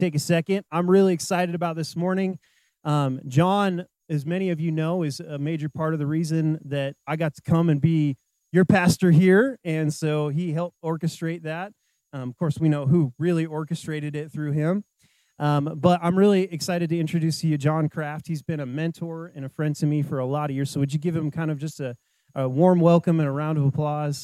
take a second. I'm really excited about this morning. John, as many of you know, is a major part of the reason that I got to come and be your pastor here, and so he helped orchestrate that. Of course, we know who really orchestrated it through him. But I'm really excited to introduce to you John Kraft. He's been a mentor and a friend to me for a lot of years, so would you give him kind of just a warm welcome and a round of applause?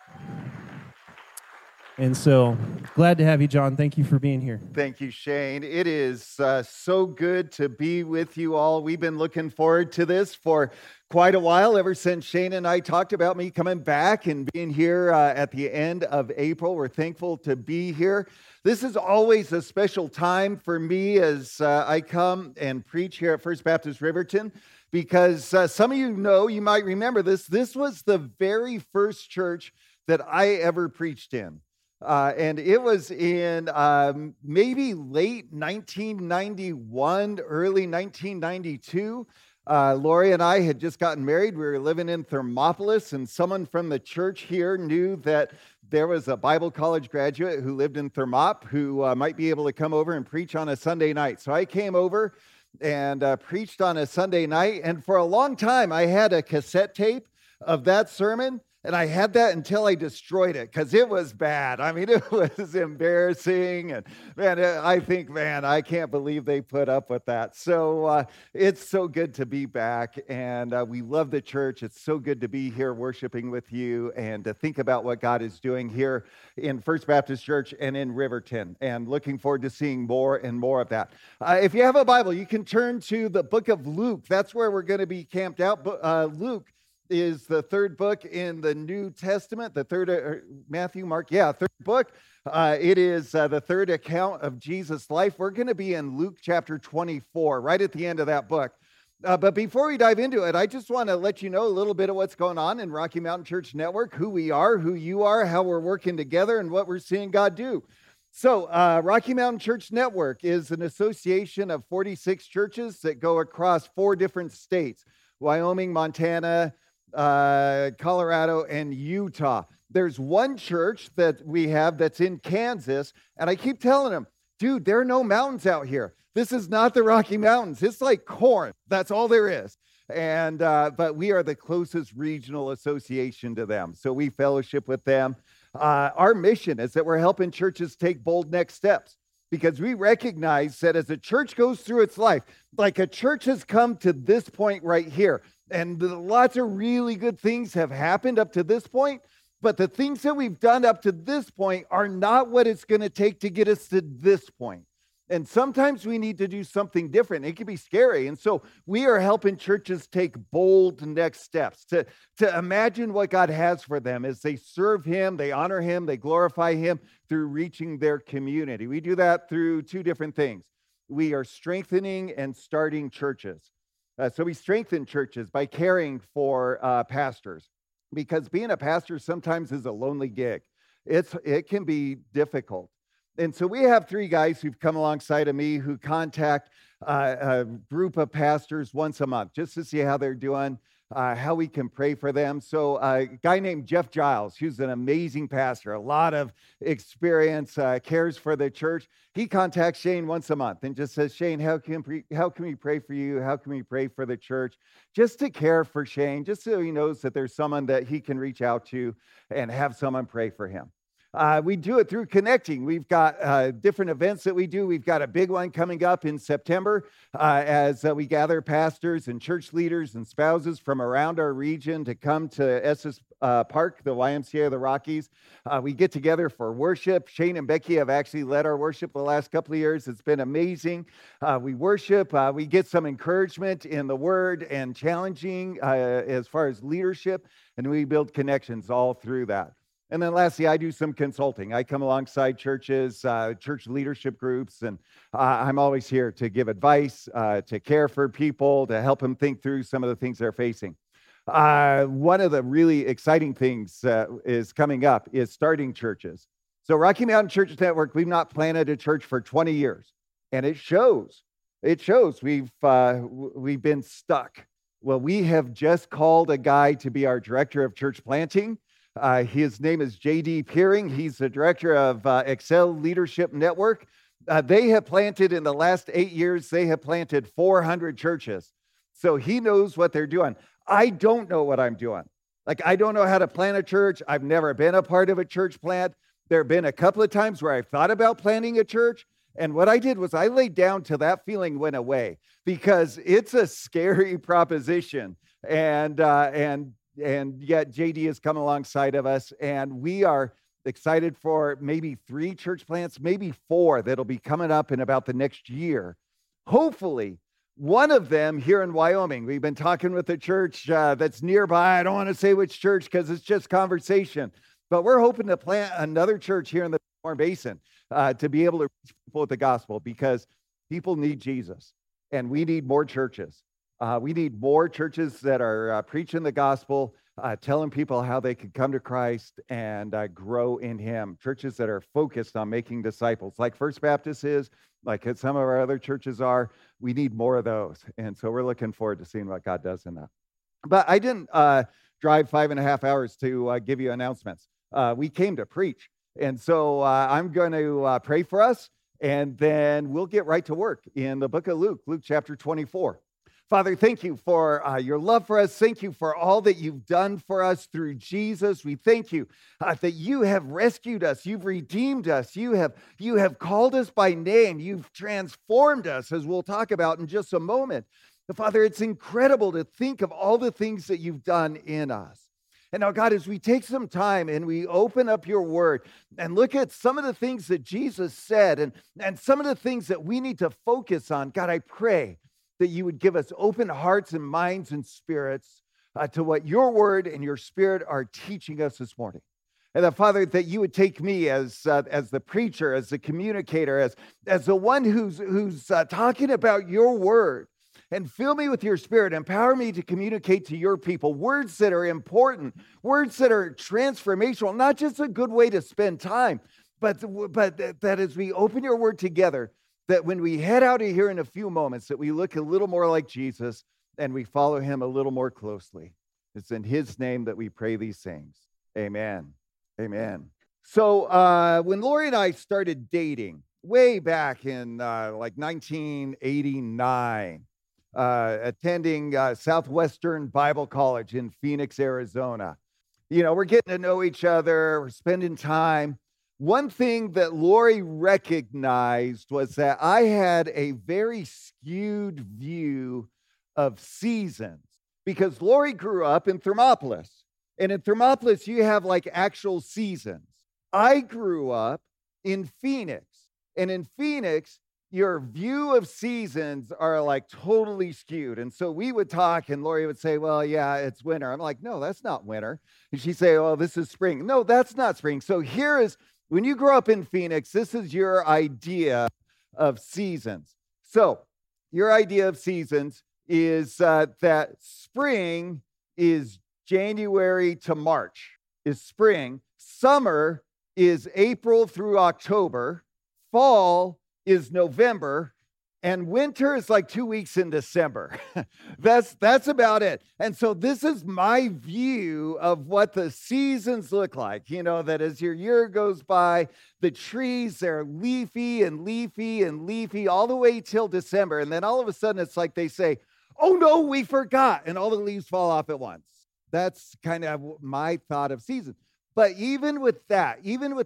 And so, glad to have you, John. Thank you for being here. Thank you, Shane. It is so good to be with you all. We've been looking forward to this for quite a while, ever since Shane and I talked about me coming back and being here at the end of April. We're thankful to be here. This is always a special time for me as I come and preach here at First Baptist Riverton, because some of you know, you might remember this. This was the very first church that I ever preached in. And it was in maybe late 1991, early 1992. Lori and I had just gotten married. We were living in Thermopolis, and someone from the church here knew that there was a Bible college graduate who lived in Thermop who might be able to come over and preach on a Sunday night. So I came over and preached on a Sunday night. And for a long time, I had a cassette tape of that sermon. And I had that until I destroyed it, because it was bad. I mean, it was embarrassing. And man, I think, I can't believe they put up with that. So it's so good to be back. And we love the church. It's so good to be here worshiping with you and to think about what God is doing here in First Baptist Church and in Riverton. And looking forward to seeing more and more of that. If you have a Bible, you can turn to the book of Luke. That's where we're going to be camped out. Luke is the third book in the New Testament, the third, Matthew, Mark, third book. It is the third account of Jesus' life. We're going to be in Luke chapter 24, right at the end of that book. But before we dive into it, I just want to let you know a little bit of what's going on in Rocky Mountain Church Network, who we are, who you are, how we're working together, and what we're seeing God do. So Rocky Mountain Church Network is an association of 46 churches that go across 4 different states: Wyoming, Montana, Colorado, and Utah. There's one church that we have that's in Kansas, and I keep telling them, dude, there are no mountains out here. This is not the Rocky Mountains. It's like corn. That's all there is. And but we are the closest regional association to them, so we fellowship with them. Our mission is that we're helping churches take bold next steps, because we recognize that as a church goes through its life, like a church has come to this point right here, and lots of really good things have happened up to this point, but the things that we've done up to this point are not what it's going to take to get us to this point. And sometimes we need to do something different. It can be scary. And so we are helping churches take bold next steps to imagine what God has for them as they serve Him, they honor Him, they glorify Him through reaching their community. We do that through 2 different things. We are strengthening and starting churches. So we strengthen churches by caring for pastors, because being a pastor sometimes is a lonely gig. It can be difficult. And so we have 3 guys who've come alongside of me who contact a group of pastors once a month just to see how they're doing, how we can pray for them. So a guy named Jeff Giles, who's an amazing pastor, a lot of experience, cares for the church. He contacts Shane once a month and just says, Shane, how can we pray for you? How can we pray for the church? Just to care for Shane, just so he knows that there's someone that he can reach out to and have someone pray for him. We do it through connecting. We've got different events that we do. We've got a big one coming up in September as we gather pastors and church leaders and spouses from around our region to come to Estes Park, the YMCA of the Rockies. We get together for worship. Shane and Becky have actually led our worship the last couple of years. It's been amazing. We worship. We get some encouragement in the Word and challenging as far as leadership, and we build connections all through that. And then lastly, I do some consulting. I come alongside churches, church leadership groups, and I'm always here to give advice, to care for people, to help them think through some of the things they're facing. One of the really exciting things that is coming up is starting churches. So Rocky Mountain Church Network, we've not planted a church for 20 years, and it shows. It shows we've been stuck. Well, we have just called a guy to be our director of church planting. His name is J.D. Peering. He's the director of Excel Leadership Network. They have planted in the last 8 years, they have planted 400 churches. So he knows what they're doing. I don't know what I'm doing. Like, I don't know how to plant a church. I've never been a part of a church plant. There have been a couple of times where I've thought about planting a church. And what I did was I laid down till that feeling went away, because it's a scary proposition. And yet JD has come alongside of us, and we are excited for maybe 3 church plants, maybe 4 that'll be coming up in about the next year. Hopefully, one of them here in Wyoming. We've been talking with a church that's nearby. I don't want to say which church because it's just conversation, but we're hoping to plant another church here in the Warm Basin to be able to reach people with the gospel, because people need Jesus, and we need more churches. We need more churches that are preaching the gospel, telling people how they can come to Christ and grow in Him. Churches that are focused on making disciples, like First Baptist is, like some of our other churches are. We need more of those. And so we're looking forward to seeing what God does in that. But I didn't drive 5.5 hours to give you announcements. We came to preach. And so I'm going to pray for us, and then we'll get right to work in the book of Luke, Luke chapter 24. Father, thank you for your love for us. Thank you for all that you've done for us through Jesus. We thank you that you have rescued us. You've redeemed us. You have called us by name. You've transformed us, as we'll talk about in just a moment. But Father, it's incredible to think of all the things that you've done in us. And now, God, as we take some time and we open up your word and look at some of the things that Jesus said and some of the things that we need to focus on, God, I pray that you would give us open hearts and minds and spirits to what your word and your spirit are teaching us this morning. And that, Father, that you would take me as the preacher, as the communicator, as the one who's talking about your word, and fill me with your spirit. Empower me to communicate to your people words that are important, words that are transformational, not just a good way to spend time, but that as we open your word together, that when we head out of here in a few moments, that we look a little more like Jesus and we follow him a little more closely. It's in his name that we pray these things. Amen. Amen. So when Lori and I started dating way back in like 1989, attending Southwestern Bible College in Phoenix, Arizona, we're getting to know each other, we're spending time. One thing that Lori recognized was that I had a very skewed view of seasons, because Lori grew up in Thermopolis. And in Thermopolis, you have like actual seasons. I grew up in Phoenix. And in Phoenix, your view of seasons are like totally skewed. And so we would talk and Lori would say, well, yeah, it's winter. I'm like, no, that's not winter. And she'd say, well, this is spring. No, that's not spring. So here is, when you grow up in Phoenix, this is your idea of seasons. So your idea of seasons is that spring is January to March, is spring. Summer is April through October. Fall is November. And winter is like 2 weeks in December. That's about it. And so this is my view of what the seasons look like. That as your year goes by, the trees, they're leafy and leafy and leafy all the way till December. And then all of a sudden it's like they say, oh no, we forgot. And all the leaves fall off at once. That's kind of my thought of seasons. But even with that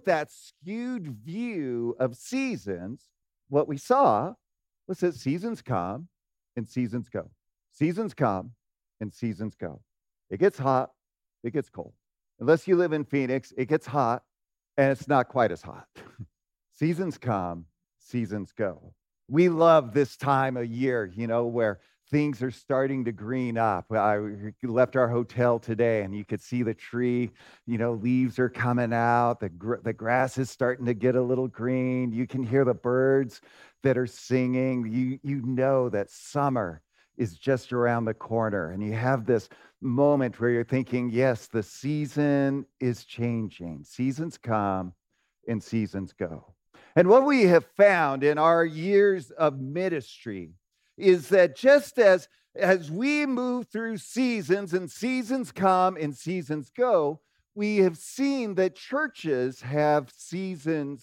skewed view of seasons, what we saw was that seasons come and seasons go. Seasons come and seasons go. It gets hot, it gets cold. Unless you live in Phoenix, it gets hot and it's not quite as hot. Seasons come, seasons go. We love this time of year, where things are starting to green up. I left our hotel today and you could see the tree, leaves are coming out. The grass is starting to get a little green. You can hear the birds that are singing. You know that summer is just around the corner. And you have this moment where you're thinking, yes, the season is changing. Seasons come and seasons go. And what we have found in our years of ministry is that just as we move through seasons and seasons come and seasons go, we have seen that churches have seasons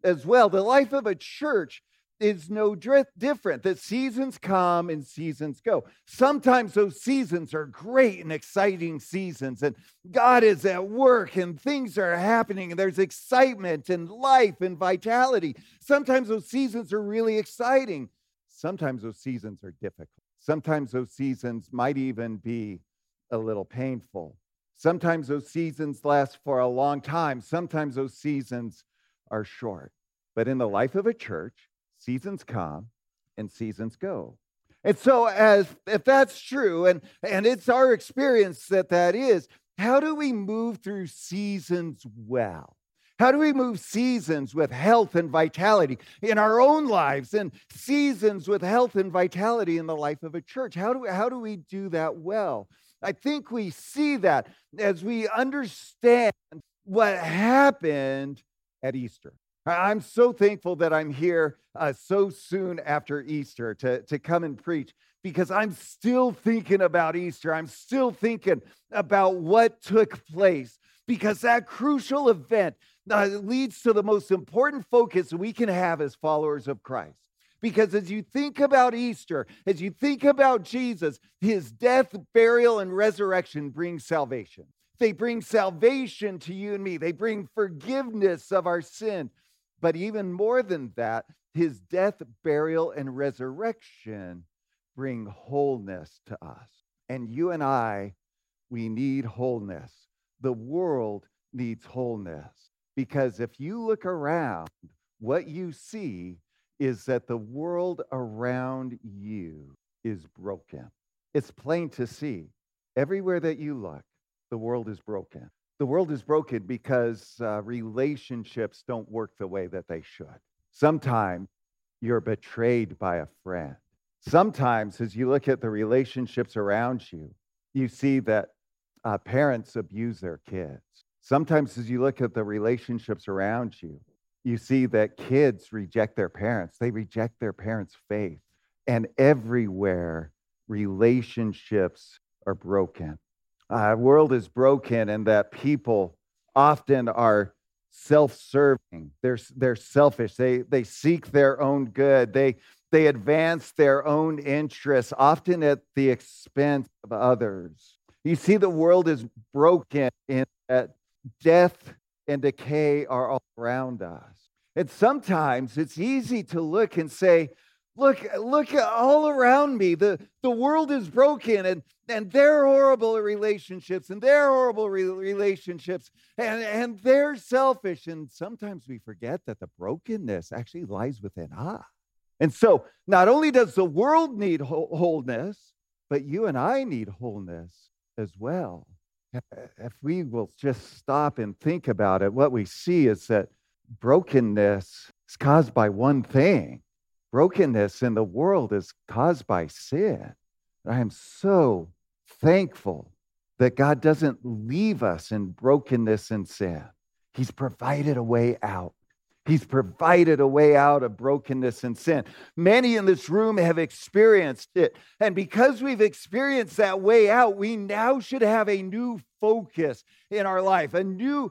as well. The life of a church is no different. The seasons come and seasons go. Sometimes those seasons are great and exciting seasons, and God is at work and things are happening, and there's excitement and life and vitality. Sometimes those seasons are really exciting. Sometimes those seasons are difficult. Sometimes those seasons might even be a little painful. Sometimes those seasons last for a long time. Sometimes those seasons are short. But in the life of a church, seasons come and seasons go. And so if that's true, and it's our experience that is, how do we move through seasons well? How do we move seasons with health and vitality in our own lives and seasons with health and vitality in the life of a church? How do we do that well? I think we see that as we understand what happened at Easter. I'm so thankful that I'm here so soon after Easter to come and preach, because I'm still thinking about Easter. I'm still thinking about what took place, because that crucial event leads to the most important focus we can have as followers of Christ. Because as you think about Easter, as you think about Jesus, his death, burial, and resurrection bring salvation. They bring salvation to you and me. They bring forgiveness of our sin. But even more than that, his death, burial, and resurrection bring wholeness to us. And you and I, we need wholeness. The world needs wholeness. Because if you look around, what you see is that the world around you is broken. It's plain to see. Everywhere that you look, the world is broken. The world is broken because relationships don't work the way that they should. Sometimes you're betrayed by a friend. Sometimes, as you look at the relationships around you, you see that parents abuse their kids. Sometimes, as you look at the relationships around you, you see that kids reject their parents. They reject their parents' faith. And everywhere, relationships are broken. The world is broken, and that people often are self-serving. They're selfish. They seek their own good. They advance their own interests, often at the expense of others. You see, the world is broken in that death and decay are all around us. And sometimes it's easy to look and say, look all around me. The world is broken, and they're horrible relationships, and they're horrible relationships, and they're selfish. And sometimes we forget that the brokenness actually lies within us. And so not only does the world need wholeness, but you and I need wholeness as well. If we will just stop and think about it, what we see is that brokenness is caused by one thing. Brokenness in the world is caused by sin. And I am so thankful that God doesn't leave us in brokenness and sin. He's provided a way out. He's provided a way out of brokenness and sin. Many in this room have experienced it. And because we've experienced that way out, we now should have a new focus in our life, a new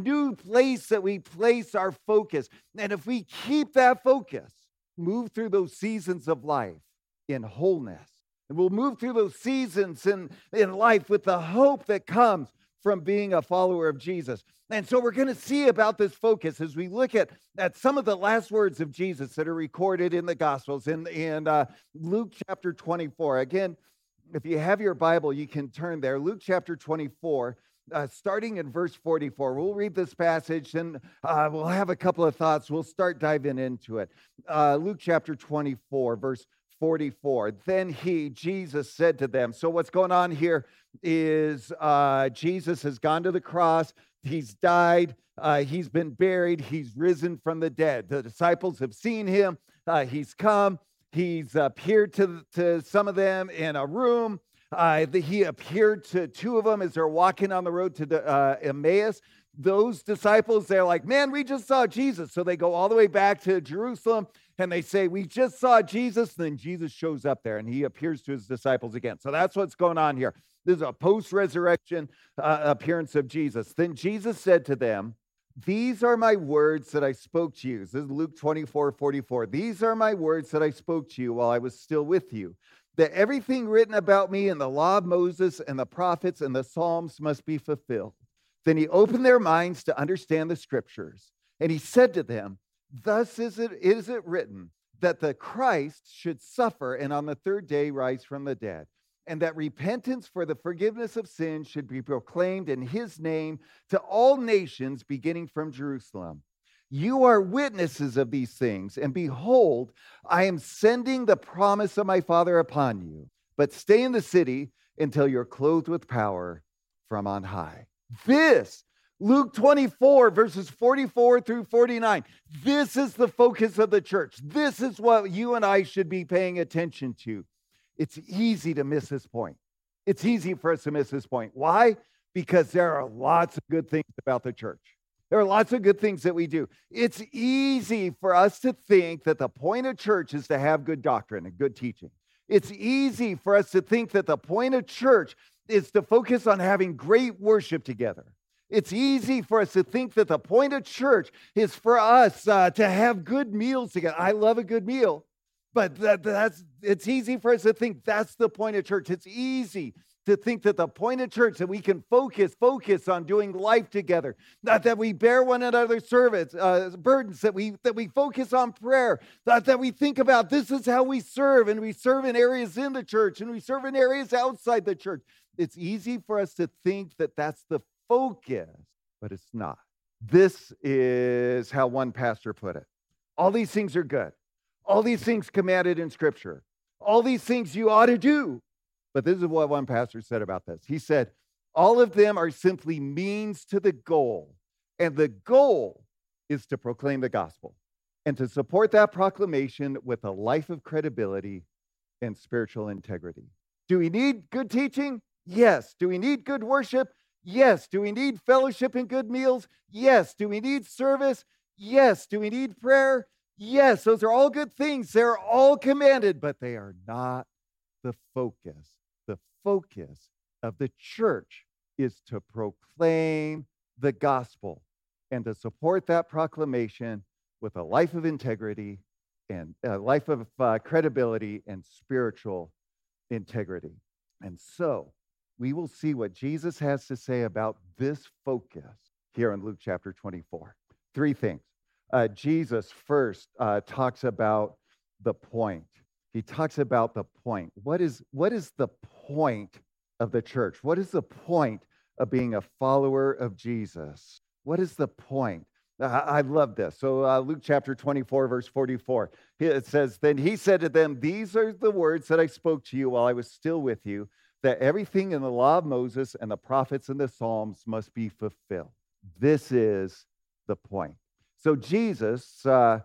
place that we place our focus. And if we keep that focus, move through those seasons of life in wholeness. And we'll move through those seasons in life with the hope that comes from being a follower of Jesus. And so we're going to see about this focus as we look at some of the last words of Jesus that are recorded in the Gospels in Luke chapter 24. Again, if you have your Bible, you can turn there. Luke chapter 24, starting in verse 44. We'll read this passage and we'll have a couple of thoughts. We'll start diving into it. Luke chapter 24, verse 44. Then Jesus said to them, so what's going on here is Jesus has gone to the cross. He's died. He's been buried. He's risen from the dead. The disciples have seen him. He's come. He's appeared to some of them in a room. He appeared to two of them as they're walking on the road to Emmaus. Those disciples, they're like, man, we just saw Jesus. So they go all the way back to Jerusalem and they say, we just saw Jesus. And then Jesus shows up there and he appears to his disciples again. So that's what's going on here. This is a post-resurrection appearance of Jesus. Then Jesus said to them, These are my words that I spoke to you. This is Luke 24:44. These are my words that I spoke to you while I was still with you, that everything written about me in the law of Moses and the prophets and the Psalms must be fulfilled. Then he opened their minds to understand the scriptures. And he said to them, thus is it written that the Christ should suffer and on the third day rise from the dead, and that repentance for the forgiveness of sins should be proclaimed in his name to all nations, beginning from Jerusalem. You are witnesses of these things, and behold, I am sending the promise of my Father upon you. But stay in the city until you're clothed with power from on high. This, Luke 24, verses 44 through 49, this is the focus of the church. This is what you and I should be paying attention to. It's easy to miss this point. It's easy for us to miss this point. Why? Because there are lots of good things about the church. There are lots of good things that we do. It's easy for us to think that the point of church is to have good doctrine and good teaching. It's easy for us to think that the point of church is to focus on having great worship together. It's easy for us to think that the point of church is for us to have good meals together. I love a good meal. But it's easy for us to think that's the point of church. It's easy to think that the point of church that we can focus on doing life together, not that we bear one another's burdens, that we focus on prayer, not that we think about this is how we serve, and we serve in areas in the church and we serve in areas outside the church. It's easy for us to think that that's the focus, but it's not. This is how one pastor put it. All these things are good. All these things commanded in Scripture. All these things you ought to do. But this is what one pastor said about this. He said, all of them are simply means to the goal. And the goal is to proclaim the gospel and to support that proclamation with a life of credibility and spiritual integrity. Do we need good teaching? Yes. Do we need good worship? Yes. Do we need fellowship and good meals? Yes. Do we need service? Yes. Do we need prayer? Yes, those are all good things. They're all commanded, but they are not the focus. The focus of the church is to proclaim the gospel and to support that proclamation with a life of integrity and a life of credibility and spiritual integrity. And so we will see what Jesus has to say about this focus here in Luke chapter 24. Three things. Jesus first talks about the point. He talks about the point. What is the point of the church? What is the point of being a follower of Jesus? What is the point? I love this. So Luke chapter 24, verse 44, it says, then he said to them, these are the words that I spoke to you while I was still with you, that everything in the law of Moses and the prophets and the Psalms must be fulfilled. This is the point. So Jesus,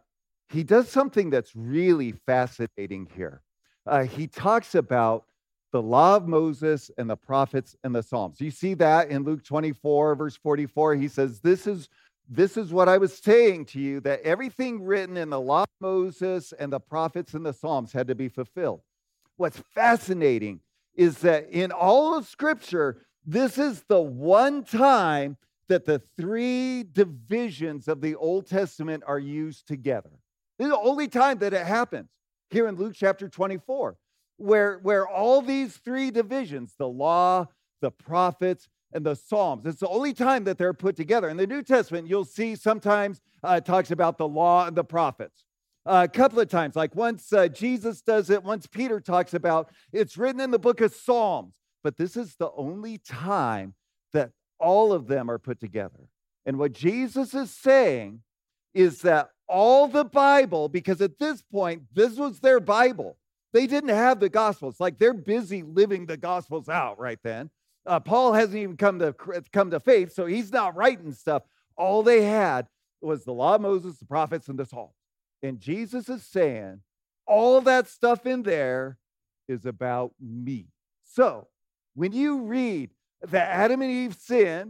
he does something that's really fascinating here. He talks about the law of Moses and the prophets and the Psalms. You see that in Luke 24, verse 44. He says, this is what I was saying to you, that everything written in the law of Moses and the prophets and the Psalms had to be fulfilled. What's fascinating is that in all of Scripture, this is the one time that the three divisions of the Old Testament are used together. This is the only time that it happens here in Luke chapter 24, where all these three divisions, the law, the prophets, and the Psalms, it's the only time that they're put together. In the New Testament, you'll see sometimes it talks about the law and the prophets. A couple of times, like once Jesus does it, once Peter talks about it's written in the book of Psalms. But this is the only time that all of them are put together. And what Jesus is saying is that all the Bible, because at this point, this was their Bible. They didn't have the Gospels. Like they're busy living the Gospels out right then. Paul hasn't even come to faith, so he's not writing stuff. All they had was the law of Moses, the prophets, and the Psalms. And Jesus is saying, all that stuff in there is about me. So when you read that Adam and Eve sin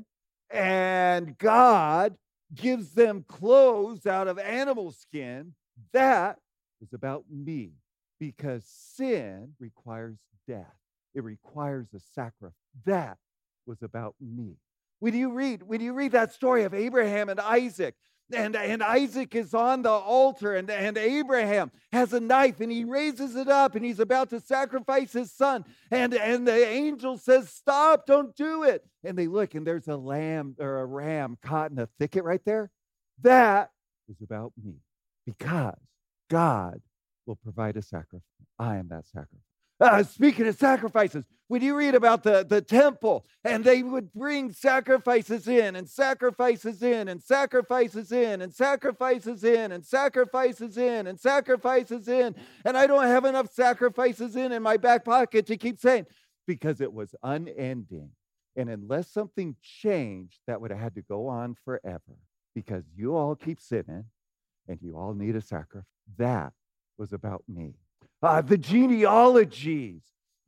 and God gives them clothes out of animal skin, that is about me, because sin requires death. It requires a sacrifice. That was about me. When you read that story of Abraham and Isaac, and Isaac is on the altar, and Abraham has a knife, and he raises it up, and he's about to sacrifice his son. And the angel says, "Stop, don't do it." And they look, and there's a lamb or a ram caught in a thicket right there. That is about me, because God will provide a sacrifice. I am that sacrifice. Speaking of sacrifices, when you read about the temple, and they would bring sacrifices in, and sacrifices in, and sacrifices in, and sacrifices in, and sacrifices in, and sacrifices in, and I don't have enough sacrifices in my back pocket to keep saying, because it was unending. And unless something changed, that would have had to go on forever, because you all keep sinning, and you all need a sacrifice. That was about me. The genealogies,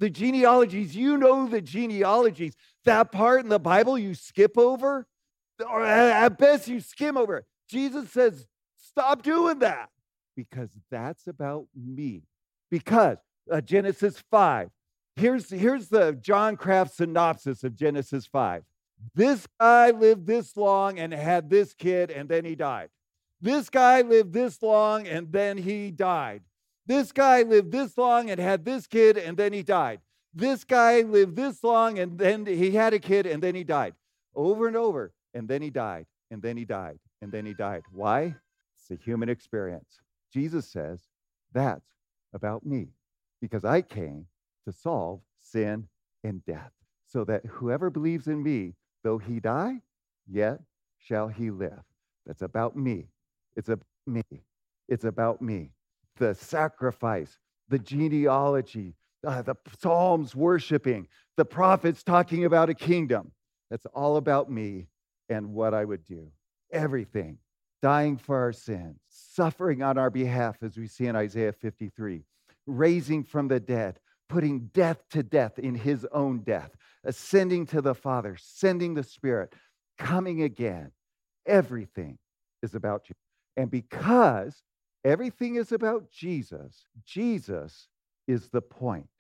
you know the genealogies. That part in the Bible you skip over, or at best you skim over. Jesus says, stop doing that, because that's about me. Because Genesis 5, here's the John Kraft synopsis of Genesis 5. This guy lived this long and had this kid, and then he died. This guy lived this long, and then he died. This guy lived this long and had this kid, and then he died. This guy lived this long, and then he had a kid, and then he died. Over and over, and then he died, and then he died, and then he died. Why? It's a human experience. Jesus says, that's about me, because I came to solve sin and death, so that whoever believes in me, though he die, yet shall he live. That's about me. It's about me. It's about me. The sacrifice, the genealogy, the Psalms worshiping, the prophets talking about a kingdom. That's all about me and what I would do. Everything. Dying for our sins, suffering on our behalf, as we see in Isaiah 53, raising from the dead, putting death to death in his own death, ascending to the Father, sending the Spirit, coming again. Everything is about you. And because everything is about Jesus, Jesus is the point.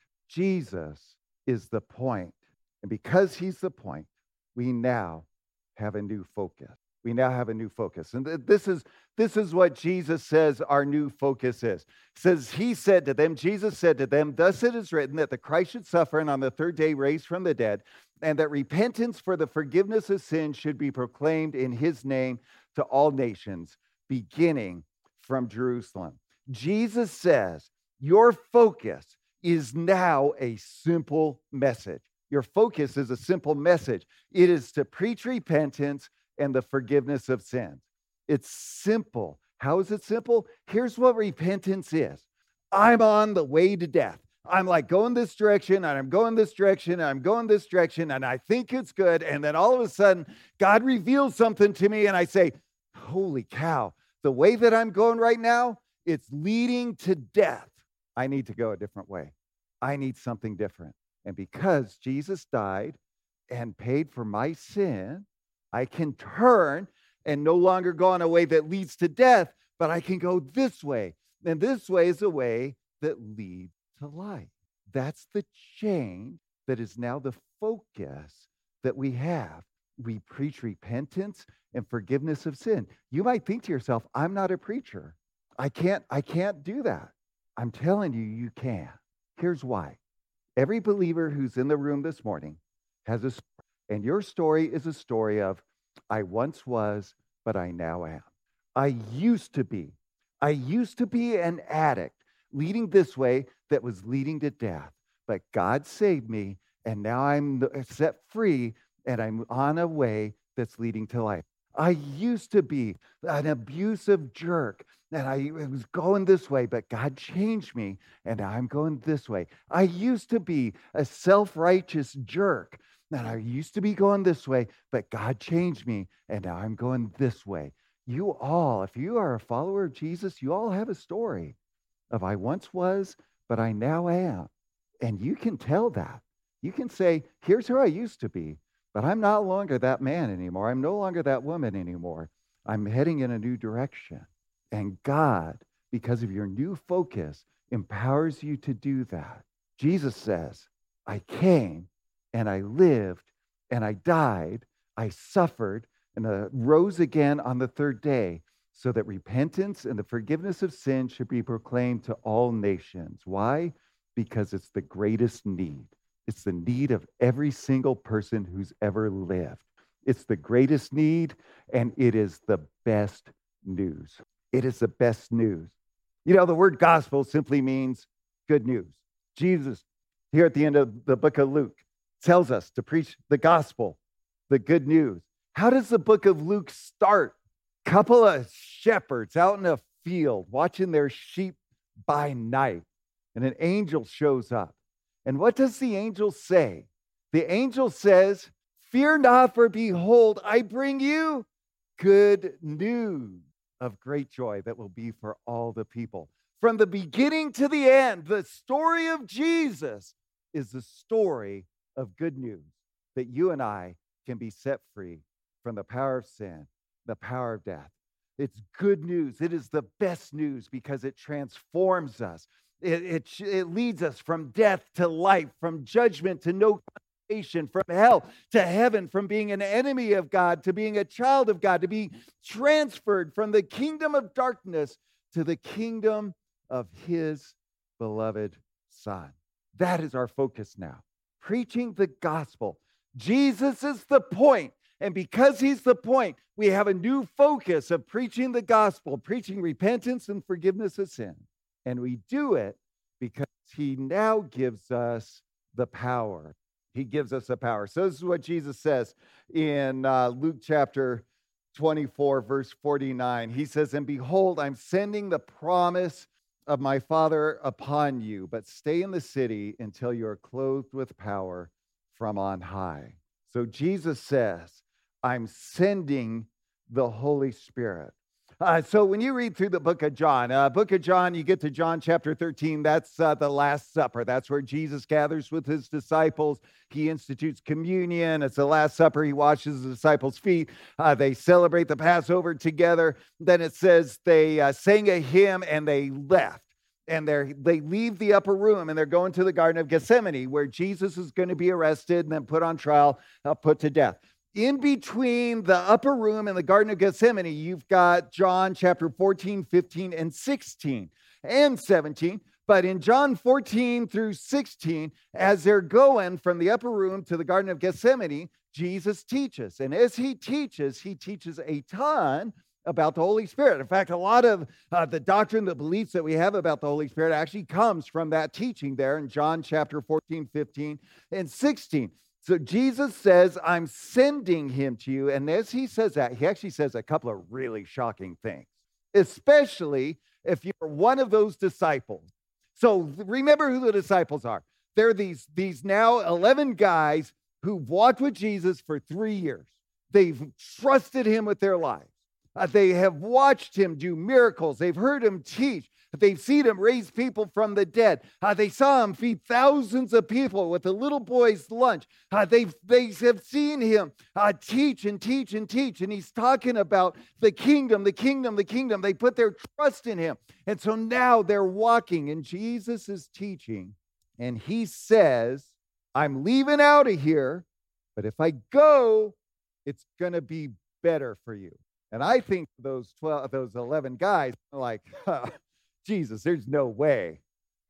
Jesus is the point. And because he's the point, we now have a new focus. We now have a new focus. And this is what Jesus says our new focus is. It says, Jesus said to them, thus it is written that the Christ should suffer and on the third day raise from the dead, and that repentance for the forgiveness of sins should be proclaimed in his name to all nations, beginning from Jerusalem. Jesus says, your focus is now a simple message. Your focus is a simple message. It is to preach repentance and the forgiveness of sins. It's simple. How is it simple? Here's what repentance is. I'm on the way to death. I'm like going this direction, and I'm going this direction, and I'm going this direction, and I think it's good. And then all of a sudden, God reveals something to me, and I say, holy cow, the way that I'm going right now, it's leading to death. I need to go a different way. I need something different. And because Jesus died and paid for my sin, I can turn and no longer go on a way that leads to death, but I can go this way. And this way is a way that leads to life. That's the change that is now the focus that we have. We preach repentance and forgiveness of sin. You might think to yourself, I'm not a preacher. I can't do that. I'm telling you, you can. Here's why. Every believer who's in the room this morning has a story. And your story is a story of, I once was, but I now am. I used to be an addict leading this way that was leading to death. But God saved me, and now I'm set free, and I'm on a way that's leading to life. I used to be an abusive jerk, and I was going this way, but God changed me, and now I'm going this way. I used to be a self-righteous jerk, and I used to be going this way, but God changed me, and now I'm going this way. You all, if you are a follower of Jesus, you all have a story of I once was, but I now am. And you can tell that. You can say, here's who I used to be, but I'm no longer that man anymore. I'm no longer that woman anymore. I'm heading in a new direction. And God, because of your new focus, empowers you to do that. Jesus says, I came and I lived and I died. I suffered and rose again on the third day, so that repentance and the forgiveness of sin should be proclaimed to all nations. Why? Because it's the greatest need. It's the need of every single person who's ever lived. It's the greatest need, and it is the best news. It is the best news. You know, the word gospel simply means good news. Jesus, here at the end of the book of Luke, tells us to preach the gospel, the good news. How does the book of Luke start? Couple of shepherds out in a field watching their sheep by night, and an angel shows up. And what does the angel say? The angel says, "Fear not, for behold, I bring you good news of great joy that will be for all the people." From the beginning to the end, the story of Jesus is the story of good news, that you and I can be set free from the power of sin, the power of death. It's good news. It is the best news because it transforms us. It leads us from death to life, from judgment to no condemnation, from hell to heaven, from being an enemy of God to being a child of God, to be transferred from the kingdom of darkness to the kingdom of his beloved Son. That is our focus now. Preaching the gospel. Jesus is the point. And because he's the point, we have a new focus of preaching the gospel, preaching repentance and forgiveness of sin. And we do it because he now gives us the power. He gives us the power. So this is what Jesus says in Luke chapter 24, verse 49. He says, "And behold, I'm sending the promise of my Father upon you, but stay in the city until you are clothed with power from on high." So Jesus says, I'm sending the Holy Spirit. So when you read through the book of John, you get to John chapter 13, that's the Last Supper. That's where Jesus gathers with his disciples. He institutes communion. It's the Last Supper. He washes the disciples' feet. They celebrate the Passover together. Then it says they sang a hymn and they left. And they leave the upper room and they're going to the Garden of Gethsemane, where Jesus is going to be arrested and then put on trial, put to death. In between the upper room and the Garden of Gethsemane, you've got John chapter 14, 15, and 16, and 17. But in John 14 through 16, as they're going from the upper room to the Garden of Gethsemane, Jesus teaches. And as he teaches a ton about the Holy Spirit. In fact, a lot of the doctrine, the beliefs that we have about the Holy Spirit actually comes from that teaching there in John chapter 14, 15, and 16. So Jesus says, I'm sending him to you. And as he says that, he actually says a couple of really shocking things, especially if you're one of those disciples. So remember who the disciples are. They're these now 11 guys who've walked with Jesus for 3 years. They've trusted him with their lives. They have watched him do miracles. They've heard him teach. They've seen him raise people from the dead. They saw him feed thousands of people with a little boy's lunch. They have seen him teach and teach and teach. And he's talking about the kingdom, the kingdom, the kingdom. They put their trust in him. And so now they're walking and Jesus is teaching. And he says, I'm leaving out of here, but if I go, it's going to be better for you. And I think those 11 guys are like, Jesus, there's no way.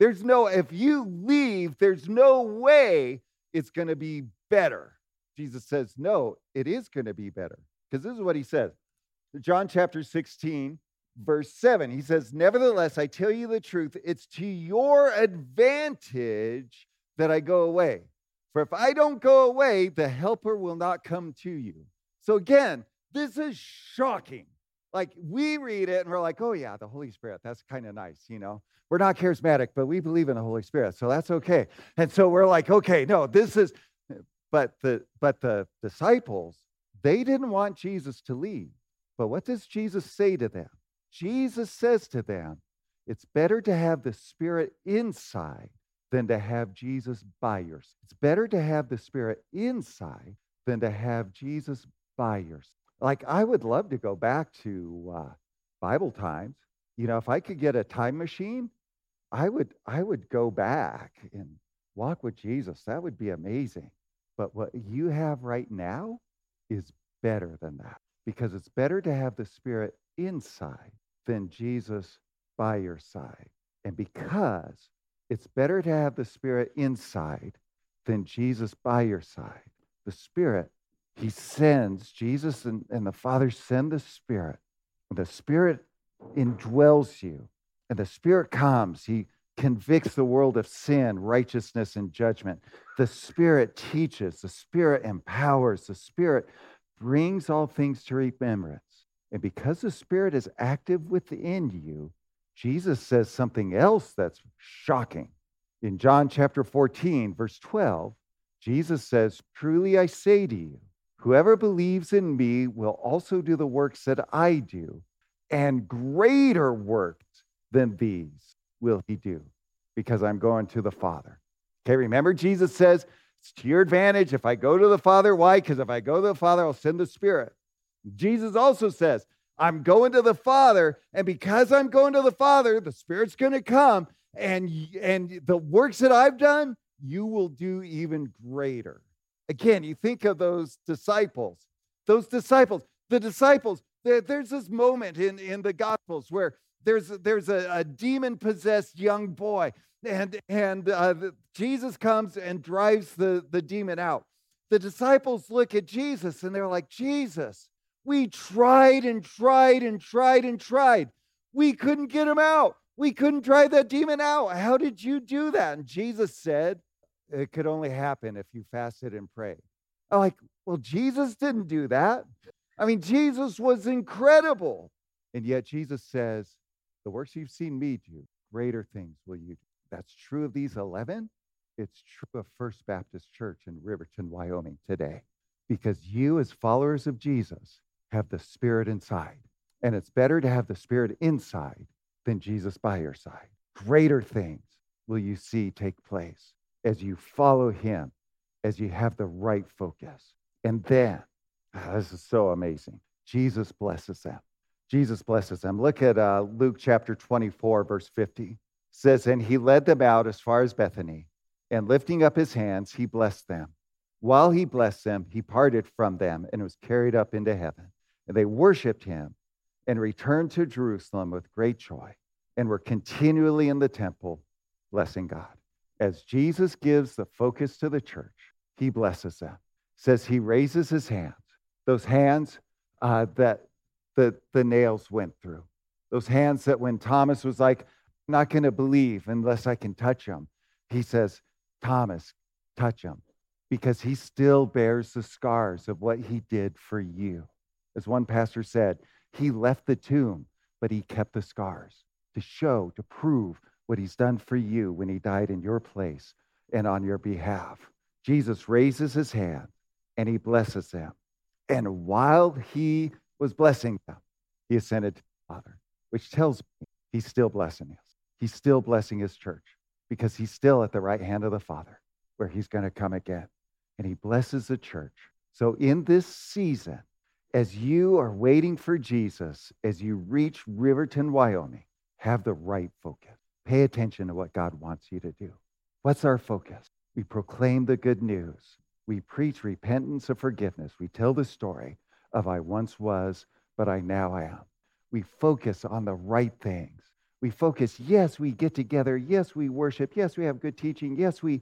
If you leave, there's no way it's going to be better. Jesus says, no, it is going to be better. Because this is what he says. John chapter 16, verse 7, he says, nevertheless, I tell you the truth, it's to your advantage that I go away. For if I don't go away, the helper will not come to you. So again, this is shocking. Like, we read it and we're like, oh yeah, the Holy Spirit, that's kind of nice, you know. We're not charismatic, but we believe in the Holy Spirit, so that's okay. And so we're like, okay, no, this is, but the disciples, they didn't want Jesus to leave. But what does Jesus say to them? Jesus says to them, it's better to have the Spirit inside than to have Jesus by your side. It's better to have the Spirit inside than to have Jesus by your side. Like, I would love to go back to Bible times. You know, if I could get a time machine, I would go back and walk with Jesus. That would be amazing. But what you have right now is better than that, because it's better to have the Spirit inside than Jesus by your side. And because it's better to have the Spirit inside than Jesus by your side, the Spirit, he sends, Jesus and the Father send the Spirit. And the Spirit indwells you. And the Spirit comes. He convicts the world of sin, righteousness, and judgment. The Spirit teaches. The Spirit empowers. The Spirit brings all things to remembrance. And because the Spirit is active within you, Jesus says something else that's shocking. In John chapter 14, verse 12, Jesus says, "Truly I say to you, whoever believes in me will also do the works that I do, and greater works than these will he do, because I'm going to the Father." Okay, remember Jesus says, it's to your advantage if I go to the Father. Why? Because if I go to the Father, I'll send the Spirit. Jesus also says, I'm going to the Father, and because I'm going to the Father, the Spirit's going to come, and the works that I've done, you will do even greater. Again, you think of those disciples. There's this moment in the Gospels where there's a demon-possessed young boy, and Jesus comes and drives the demon out. The disciples look at Jesus, and they're like, Jesus, we tried and tried and tried and tried. We couldn't get him out. We couldn't drive that demon out. How did you do that? And Jesus said, it could only happen if you fasted and prayed. I'm like, well, Jesus didn't do that. I mean, Jesus was incredible. And yet Jesus says, the works you've seen me do, greater things will you do. That's true of these 11. It's true of First Baptist Church in Riverton, Wyoming today. Because you, as followers of Jesus, have the Spirit inside. And it's better to have the Spirit inside than Jesus by your side. Greater things will you see take place as you follow him, as you have the right focus. And then, this is so amazing, Jesus blesses them. Jesus blesses them. Look at Luke chapter 24, verse 50. It says, and he led them out as far as Bethany, and lifting up his hands, he blessed them. While he blessed them, he parted from them and was carried up into heaven. And they worshiped him and returned to Jerusalem with great joy and were continually in the temple blessing God. As Jesus gives the focus to the church, he blesses them. Says he raises his hands, those hands that the nails went through, those hands that when Thomas was like, I'm not going to believe unless I can touch him. He says, Thomas, touch him, because he still bears the scars of what he did for you. As one pastor said, he left the tomb, but he kept the scars to show, to prove what he's done for you when he died in your place and on your behalf. Jesus raises his hand and he blesses them. And while he was blessing them, he ascended to the Father, which tells me he's still blessing us. He's still blessing his church because he's still at the right hand of the Father where he's going to come again. And he blesses the church. So in this season, as you are waiting for Jesus, as you reach Riverton, Wyoming, have the right focus. Pay attention to what God wants you to do. What's our focus? We proclaim the good news. We preach repentance and forgiveness. We tell the story of I once was, but I now am. We focus on the right things. We focus, yes, we get together. Yes, we worship. Yes, we have good teaching. Yes, we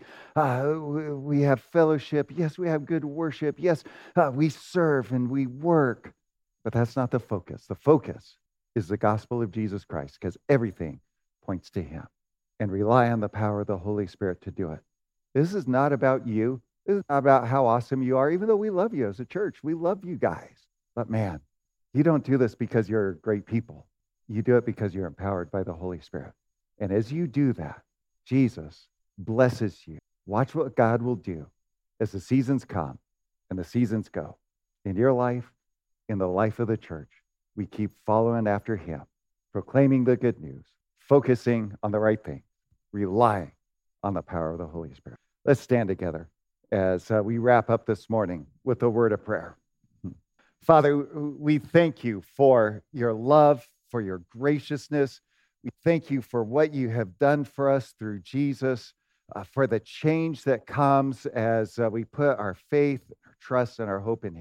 have fellowship. Yes, we have good worship. Yes, we serve and we work. But that's not the focus. The focus is the gospel of Jesus Christ, because everything points to him. And rely on the power of the Holy Spirit to do it. This is not about you. This is not about how awesome you are, even though we love you as a church. We love you guys. But man, you don't do this because you're great people. You do it because you're empowered by the Holy Spirit. And as you do that, Jesus blesses you. Watch what God will do as the seasons come and the seasons go. In your life, in the life of the church, we keep following after him, proclaiming the good news, focusing on the right thing, relying on the power of the Holy Spirit. Let's stand together as we wrap up this morning with a word of prayer. Father, we thank you for your love, for your graciousness. We thank you for what you have done for us through Jesus, for the change that comes as we put our faith, our trust, and our hope in him.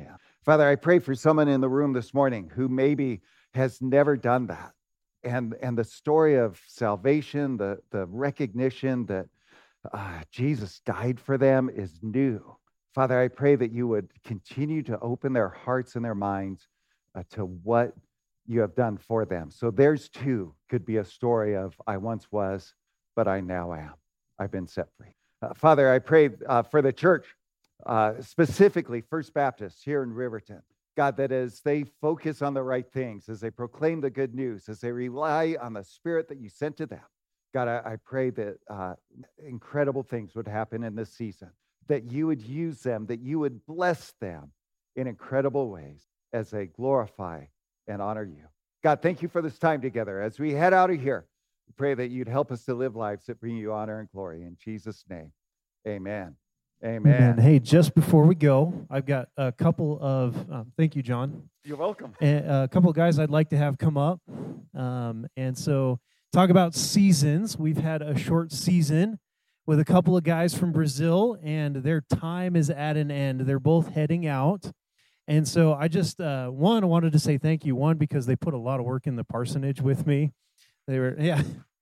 Father, I pray for someone in the room this morning who maybe has never done that. And the story of salvation, the recognition that Jesus died for them is new. Father, I pray that you would continue to open their hearts and their minds to what you have done for them. So theirs too could be a story of, I once was, but I now am. I've been set free. Father, I pray for the church, specifically First Baptist here in Riverton. God, that as they focus on the right things, as they proclaim the good news, as they rely on the Spirit that you sent to them, God, I pray that incredible things would happen in this season, that you would use them, that you would bless them in incredible ways as they glorify and honor you. God, thank you for this time together. As we head out of here, we pray that you'd help us to live lives that bring you honor and glory. In Jesus' name, amen. Amen. Hey, just before we go, I've got a couple of, thank you, John. You're welcome. A couple of guys I'd like to have come up. And so talk about seasons. We've had a short season with a couple of guys from Brazil, and their time is at an end. They're both heading out. And so I just, I wanted to say thank you. One, because they put a lot of work in the parsonage with me. They were, yeah.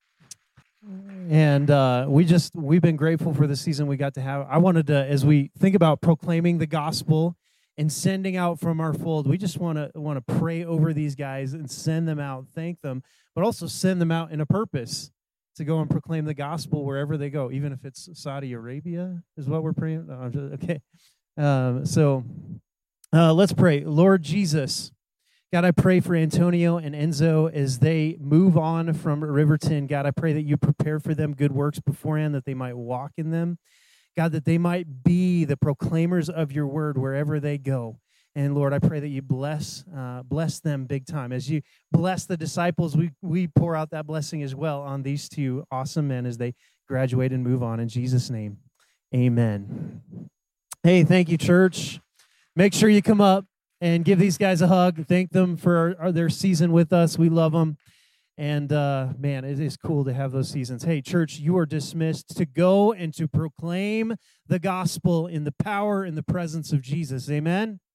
And we've been grateful for the season we got to have. I wanted to, as we think about proclaiming the gospel and sending out from our fold, we just want to pray over these guys and send them out, thank them, but also send them out in a purpose to go and proclaim the gospel wherever they go, even if it's Saudi Arabia is what we're praying. No, okay. So let's pray. Lord Jesus, God, I pray for Antonio and Enzo as they move on from Riverton. God, I pray that you prepare for them good works beforehand, that they might walk in them. God, that they might be the proclaimers of your word wherever they go. And Lord, I pray that you bless them big time. As you bless the disciples, we pour out that blessing as well on these two awesome men as they graduate and move on. In Jesus' name, amen. Hey, thank you, church. Make sure you come up and give these guys a hug. Thank them for their season with us. We love them. And, man, it is cool to have those seasons. Hey, church, you are dismissed to go and to proclaim the gospel in the power and the presence of Jesus. Amen?